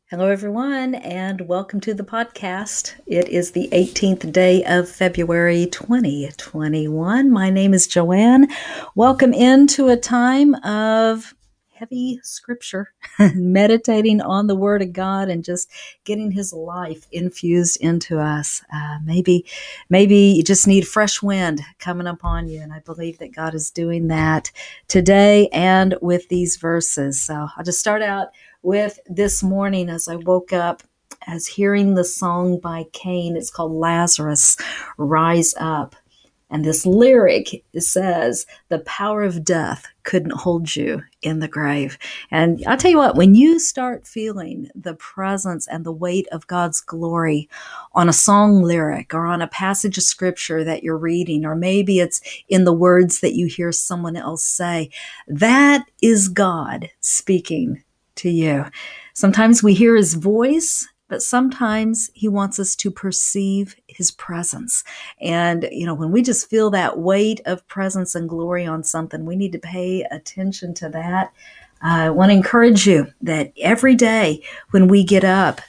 Hello, everyone, and welcome to the podcast. It is the 18th day of February 2021. My name is Joanne. Welcome into a time of heavy scripture, meditating on the Word of God and just getting His life infused into us. Maybe you just need fresh wind coming upon you, and I believe that God is doing that today and with these verses. So I'll just start out with this morning as I woke up as hearing the song by Cain. It's called Lazarus, Rise Up. And this lyric says, the power of death couldn't hold you in the grave. And I'll tell you what, when you start feeling the presence and the weight of God's glory on a song lyric or on a passage of scripture that you're reading, or maybe it's in the words that you hear someone else say, that is God speaking to you. Sometimes we hear his voice, but sometimes he wants us to perceive his presence. And, when we just feel that weight of presence and glory on something, we need to pay attention to that. I want to encourage you that every day when we get up,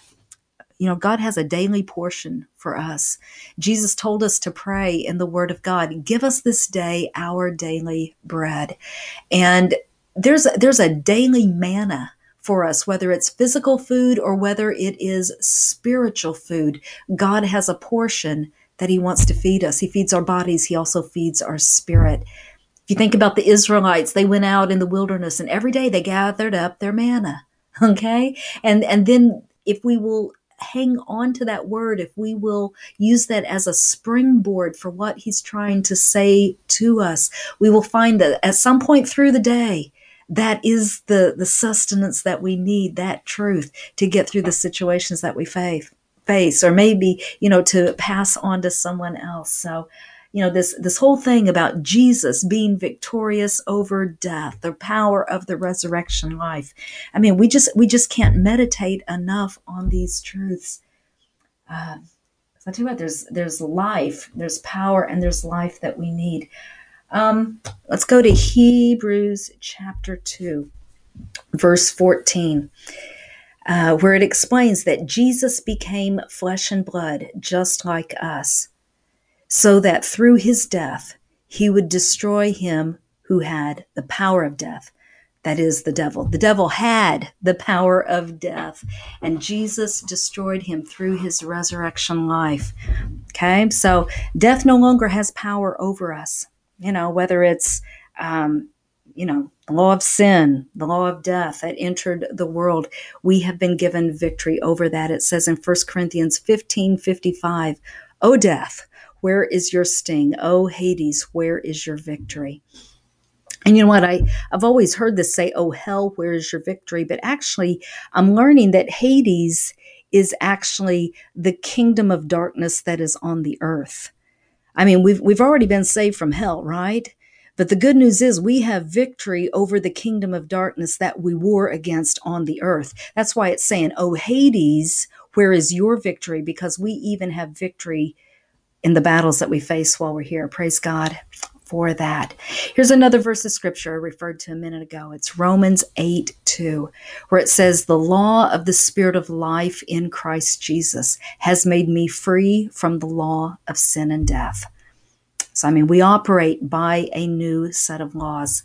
God has a daily portion for us. Jesus told us to pray in the Word of God, give us this day our daily bread. And there's a daily manna for us, whether it's physical food or whether it is spiritual food. God has a portion that he wants to feed us. He feeds our bodies. He also feeds our spirit. If you think about the Israelites, they went out in the wilderness and every day they gathered up their manna. Okay. And then if we will hang on to that word, if we will use that as a springboard for what he's trying to say to us, we will find that at some point through the day, that is the sustenance that we need, that truth to get through the situations that we face, or maybe, to pass on to someone else. So, this whole thing about Jesus being victorious over death, the power of the resurrection life. I mean, we just can't meditate enough on these truths. I tell you what, there's life, there's power, and there's life that we need. Let's go to Hebrews chapter 2, verse 14, where it explains that Jesus became flesh and blood just like us, so that through his death he would destroy him who had the power of death. That is the devil. The devil had the power of death, and Jesus destroyed him through his resurrection life. Okay, so death no longer has power over us. Whether it's, the law of sin, the law of death that entered the world, we have been given victory over that. It says in 1 Corinthians 15:55, O death, where is your sting? O Hades, where is your victory? And you know what? I've always heard this say, oh hell, where is your victory? But actually, I'm learning that Hades is actually the kingdom of darkness that is on the earth. I mean, we've already been saved from hell, right? But the good news is we have victory over the kingdom of darkness that we war against on the earth. That's why it's saying, oh Hades, where is your victory? Because we even have victory in the battles that we face while we're here. Praise God for that. Here's another verse of scripture I referred to a minute ago. It's Romans 8:2, where it says, the law of the Spirit of life in Christ Jesus has made me free from the law of sin and death. So, we operate by a new set of laws.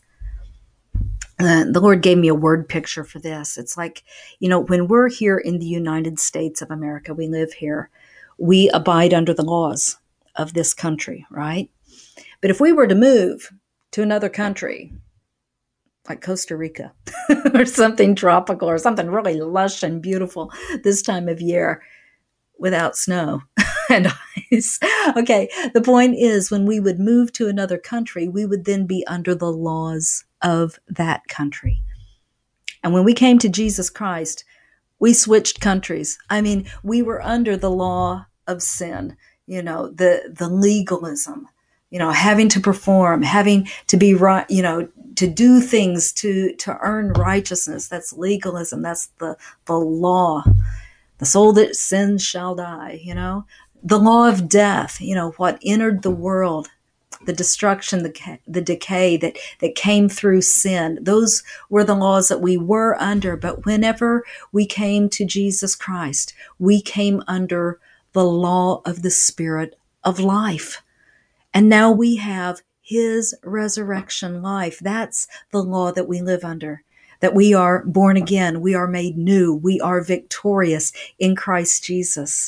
The Lord gave me a word picture for this. It's like, when we're here in the United States of America, we live here, we abide under the laws of this country, right? But if we were to move to another country, like Costa Rica, or something tropical, or something really lush and beautiful this time of year, without snow and ice. Okay, the point is, when we would move to another country, we would then be under the laws of that country. And when we came to Jesus Christ, we switched countries. We were under the law of sin, the legalism, having to perform, having to be right, to do things to earn righteousness. That's legalism. That's the law. The soul that sins shall die, the law of death, what entered the world the destruction, the decay that came through sin. Those were the laws that we were under. But whenever we came to Jesus Christ, we came under the law of the Spirit of life. And now we have his resurrection life. That's the law that we live under, that we are born again. We are made new. We are victorious in Christ Jesus.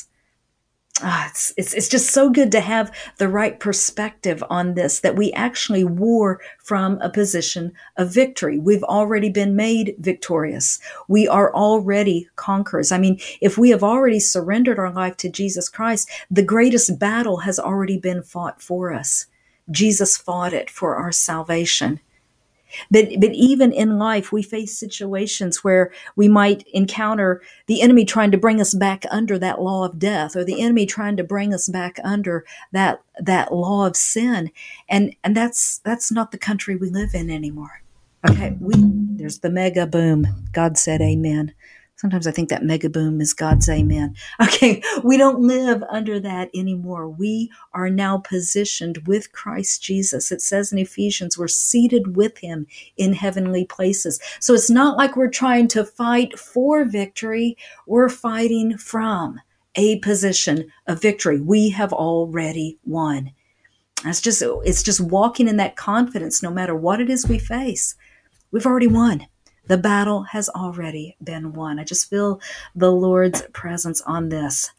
It's just so good to have the right perspective on this, that we actually war from a position of victory. We've already been made victorious. We are already conquerors. I mean, if we have already surrendered our life to Jesus Christ, the greatest battle has already been fought for us. Jesus fought it for our salvation. But even in life, we face situations where we might encounter the enemy trying to bring us back under that law of death, or the enemy trying to bring us back under that law of sin. And that's not the country we live in anymore. Okay, there's the mega boom. God said amen. Sometimes I think that mega boom is God's amen. Okay, we don't live under that anymore. We are now positioned with Christ Jesus. It says in Ephesians, we're seated with him in heavenly places. So it's not like we're trying to fight for victory. We're fighting from a position of victory. We have already won. It's just walking in that confidence no matter what it is we face. We've already won. The battle has already been won. I just feel the Lord's presence on this.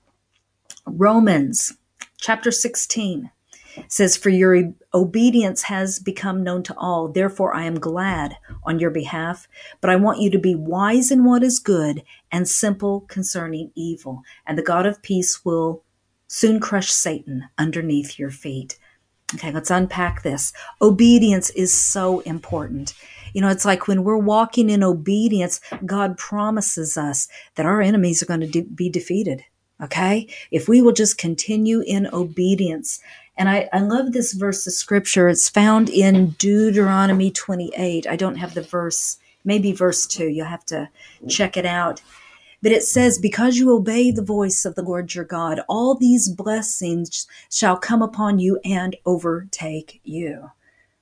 Romans chapter 16 says, "For your obedience has become known to all. Therefore, I am glad on your behalf. But I want you to be wise in what is good and simple concerning evil. And the God of peace will soon crush Satan underneath your feet." Okay, let's unpack this. Obedience is so important. You know, it's like when we're walking in obedience, God promises us that our enemies are going to be defeated. Okay? If we will just continue in obedience. And I love this verse of scripture. It's found in Deuteronomy 28. I don't have the verse, maybe verse 2. You'll have to check it out. But it says, "Because you obey the voice of the Lord your God, all these blessings shall come upon you and overtake you."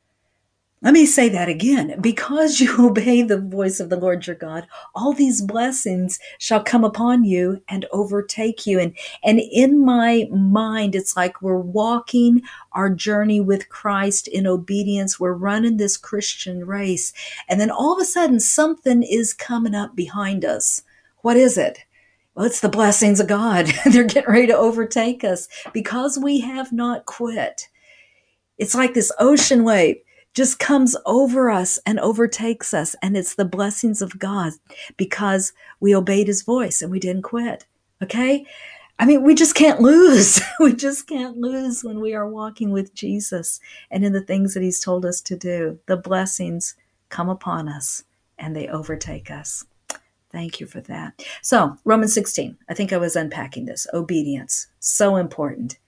Let me say that again. Because you obey the voice of the Lord your God, all these blessings shall come upon you and overtake you. And in my mind, it's like we're walking our journey with Christ in obedience. We're running this Christian race. And then all of a sudden, something is coming up behind us. What is it? Well, it's the blessings of God. They're getting ready to overtake us because we have not quit. It's like this ocean wave just comes over us and overtakes us. And it's the blessings of God because we obeyed his voice and we didn't quit. Okay? I mean, we just can't lose. We just can't lose when we are walking with Jesus and in the things that he's told us to do. The blessings come upon us and they overtake us. Thank you for that. So, Romans 16, I think I was unpacking this. Obedience, so important.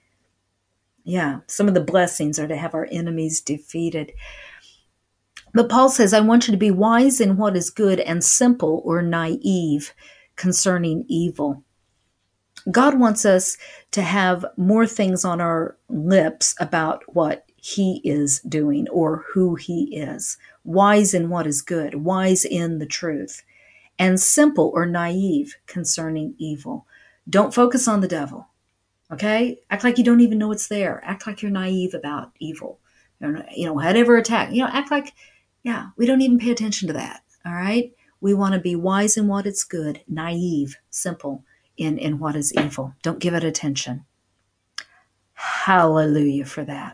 Yeah, some of the blessings are to have our enemies defeated. But Paul says, "I want you to be wise in what is good and simple or naive concerning evil." God wants us to have more things on our lips about what he is doing or who he is. Wise in what is good, wise in the truth. And simple or naive concerning evil. Don't focus on the devil, okay? Act like you don't even know it's there. Act like you're naive about evil. You know, whatever attack, act like, we don't even pay attention to that, all right? We want to be wise in what is good, naive, simple in what is evil. Don't give it attention. Hallelujah for that.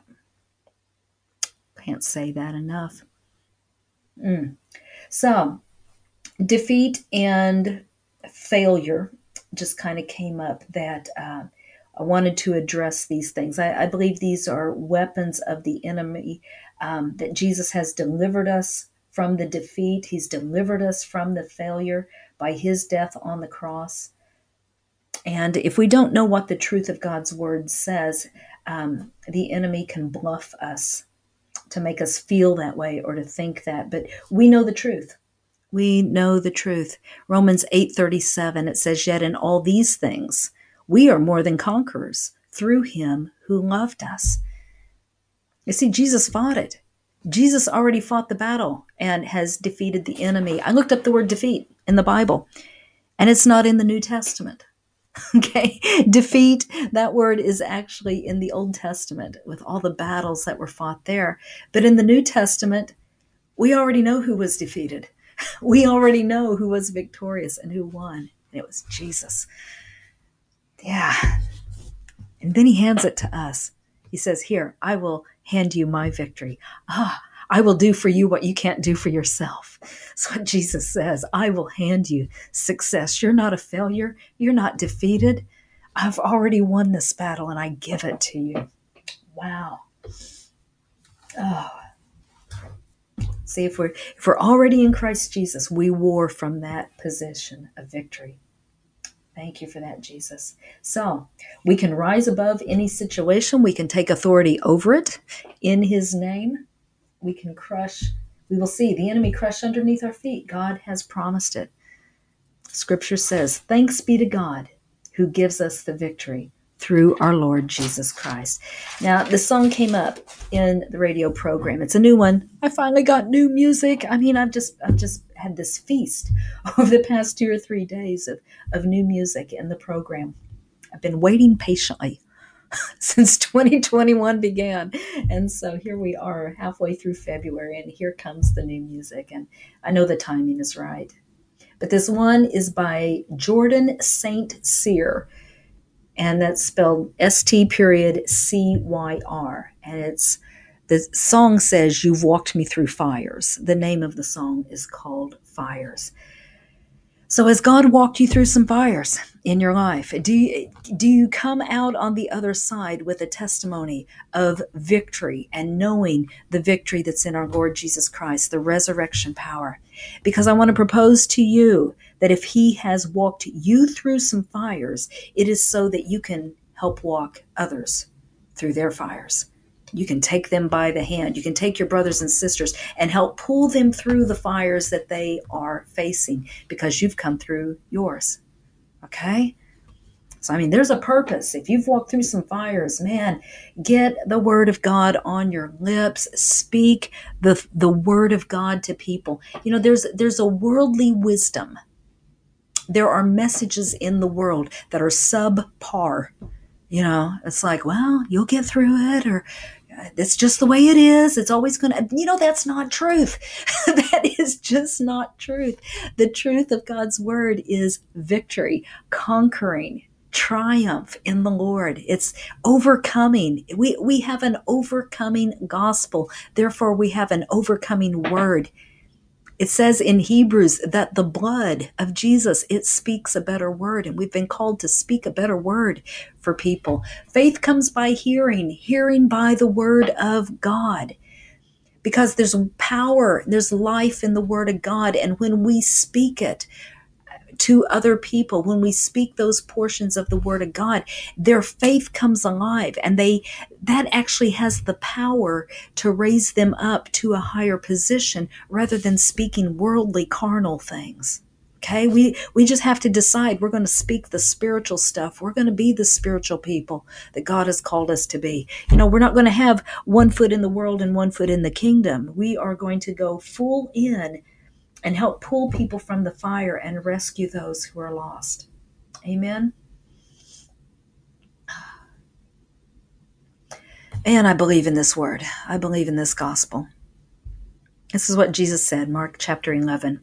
Can't say that enough. So, defeat and failure just kind of came up that I wanted to address these things. I believe these are weapons of the enemy, that Jesus has delivered us from the defeat. He's delivered us from the failure by his death on the cross. And if we don't know what the truth of God's word says, the enemy can bluff us to make us feel that way or to think that. But we know the truth. We know the truth. Romans 8:37, it says, "Yet in all these things, we are more than conquerors through him who loved us." You see, Jesus fought it. Jesus already fought the battle and has defeated the enemy. I looked up the word defeat in the Bible, and it's not in the New Testament. Okay, defeat, that word is actually in the Old Testament with all the battles that were fought there. But in the New Testament, we already know who was defeated. We already know who was victorious and who won. And it was Jesus. Yeah. And then he hands it to us. He says, Here, I will hand you my victory. I will do for you what you can't do for yourself. That's what Jesus says. I will hand you success. You're not a failure. You're not defeated. I've already won this battle and I give it to you. Wow. Oh. See, if we're already in Christ Jesus, we war from that position of victory. Thank you for that, Jesus. So we can rise above any situation. We can take authority over it in his name. We can crush. We will see the enemy crushed underneath our feet. God has promised it. Scripture says, thanks be to God who gives us the victory through our Lord Jesus Christ. Now, the song came up in the radio program. It's a new one. I finally got new music. I mean, I've just had this feast over the past 2 or 3 days of new music in the program. I've been waiting patiently since 2021 began. And so here we are halfway through February, and here comes the new music. And I know the timing is right. But this one is by Jordan St. Cyr, and that's spelled ST.CYR. And the song says, You've walked me through fires. The name of the song is called Fires. So has God walked you through some fires in your life? Do you come out on the other side with a testimony of victory and knowing the victory that's in our Lord Jesus Christ, the resurrection power? Because I want to propose to you that if he has walked you through some fires, it is so that you can help walk others through their fires. You can take them by the hand. You can take your brothers and sisters and help pull them through the fires that they are facing because you've come through yours. Okay? So, I mean, there's a purpose. If you've walked through some fires, man, get the word of God on your lips. Speak the word of God to people. You know, there's a worldly wisdom. There are messages in the world that are subpar. You know, it's like, well, you'll get through it, or it's just the way it is. It's always going to, that's not truth. That is just not truth. The truth of God's word is victory, conquering, triumph in the Lord. It's overcoming. We have an overcoming gospel. Therefore, we have an overcoming word. It says in Hebrews that the blood of Jesus, it speaks a better word, and we've been called to speak a better word for people. Faith comes by hearing, hearing by the word of God, because there's power, there's life in the word of God, and when we speak it to other people, when we speak those portions of the word of God, their faith comes alive, and that actually has the power to raise them up to a higher position rather than speaking worldly, carnal things. Okay, we just have to decide we're going to speak the spiritual stuff. We're going to be the spiritual people that God has called us to be. We're not going to have one foot in the world and one foot in the kingdom. We are going to go full in and help pull people from the fire and rescue those who are lost. Amen. And I believe in this word. I believe in this gospel. This is what Jesus said, Mark chapter 11.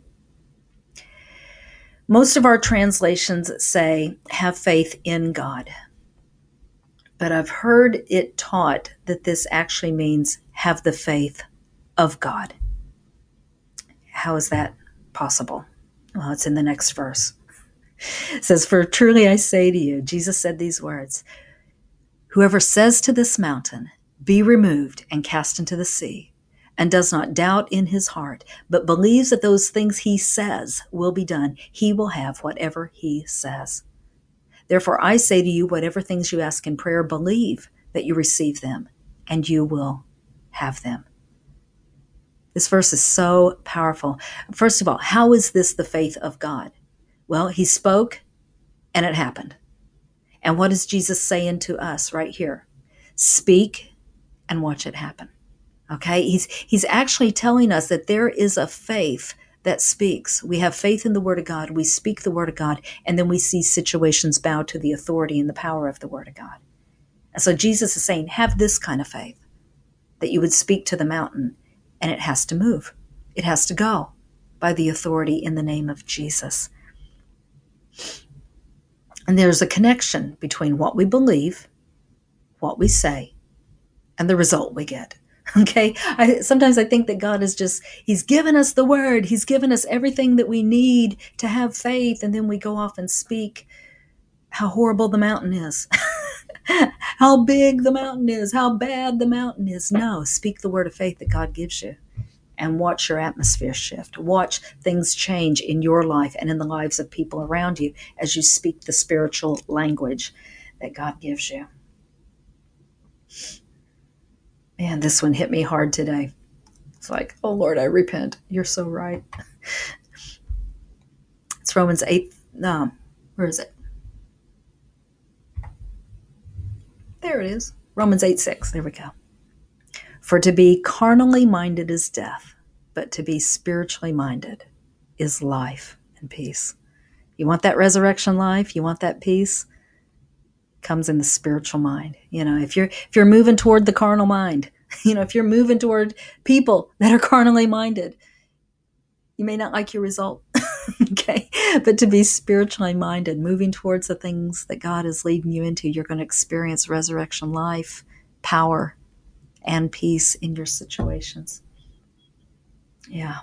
Most of our translations say, have faith in God. But I've heard it taught that this actually means have the faith of God. How is that possible? Well, it's in the next verse. It says, for truly I say to you, Jesus said these words, whoever says to this mountain, be removed and cast into the sea, and does not doubt in his heart, but believes that those things he says will be done, he will have whatever he says. Therefore I say to you, whatever things you ask in prayer, believe that you receive them, and you will have them. This verse is so powerful. First of all, how is this the faith of God? Well, he spoke and it happened. And what is Jesus saying to us right here? Speak and watch it happen. Okay? He's actually telling us that there is a faith that speaks. We have faith in the Word of God. We speak the Word of God, and then we see situations bow to the authority and the power of the Word of God. And so Jesus is saying, have this kind of faith, that you would speak to the mountain, and it has to move. It has to go by the authority in the name of Jesus. And there's a connection between what we believe, what we say, and the result we get. Okay? Sometimes I think that God is He's given us the word. He's given us everything that we need to have faith. And then we go off and speak how horrible the mountain is, how big the mountain is, how bad the mountain is. No, speak the word of faith that God gives you and watch your atmosphere shift. Watch things change in your life and in the lives of people around you as you speak the spiritual language that God gives you. Man, this one hit me hard today. It's like, oh Lord, I repent. You're so right. It's Romans 8. No, where is it? There it is. Romans 8:6. There we go. For to be carnally minded is death, but to be spiritually minded is life and peace. You want that resurrection life? You want that peace? Comes in the spiritual mind. If you're moving toward the carnal mind, if you're moving toward people that are carnally minded, you may not like your result. Okay. But to be spiritually minded, moving towards the things that God is leading you into, you're going to experience resurrection life, power, and peace in your situations. Yeah.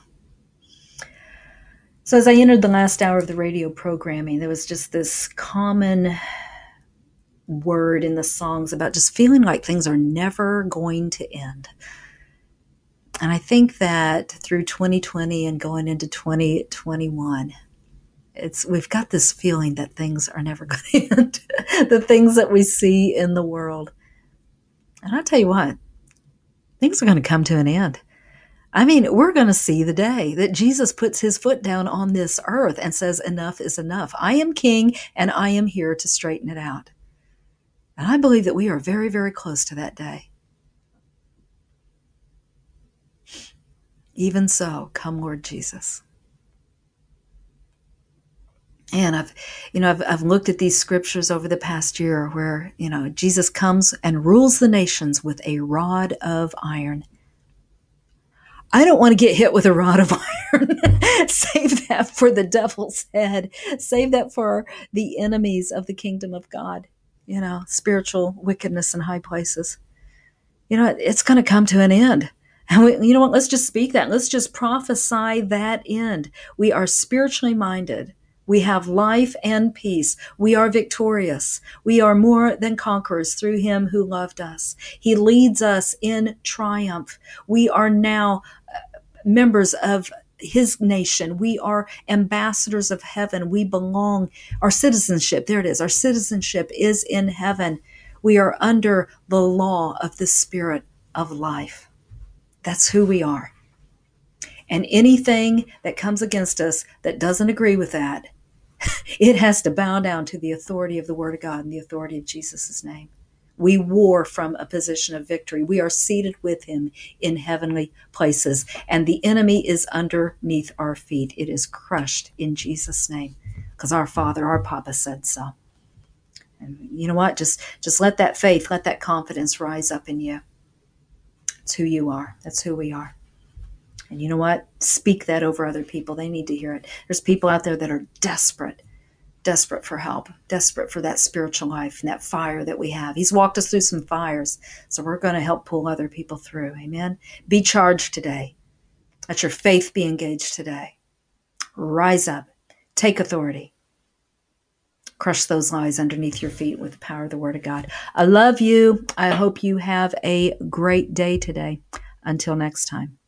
So as I entered the last hour of the radio programming, there was just this common word in the songs about just feeling like things are never going to end. And I think that through 2020 and going into 2021, we've got this feeling that things are never going to end. The things that we see in the world. And I'll tell you what, things are going to come to an end. I mean, we're going to see the day that Jesus puts his foot down on this earth and says, enough is enough. I am king and I am here to straighten it out. And I believe that we are very, very close to that day. Even so, come Lord Jesus. And I've looked at these scriptures over the past year where, Jesus comes and rules the nations with a rod of iron. I don't want to get hit with a rod of iron. Save that for the devil's head. Save that for the enemies of the kingdom of God. Spiritual wickedness in high places. It's going to come to an end. And you know what? Let's just speak that. Let's just prophesy that end. We are spiritually minded. We have life and peace. We are victorious. We are more than conquerors through him who loved us. He leads us in triumph. We are now members of his nation. We are ambassadors of heaven. We belong. Our citizenship, there it is. Our citizenship is in heaven. We are under the law of the Spirit of life. That's who we are. And anything that comes against us that doesn't agree with that, it has to bow down to the authority of the Word of God and the authority of Jesus' name. We war from a position of victory. We are seated with him in heavenly places, and the enemy is underneath our feet. It is crushed in Jesus' name, because our Father, our Papa said so. And you know what? Just let that faith, let that confidence rise up in you. That's who you are. That's who we are. And you know what? Speak that over other people. They need to hear it. There's people out there that are desperate for help, desperate for that spiritual life and that fire that we have. He's walked us through some fires, so we're going to help pull other people through. Amen. Be charged today. Let your faith be engaged today. Rise up. Take authority. Crush those lies underneath your feet with the power of the Word of God. I love you. I hope you have a great day today. Until next time.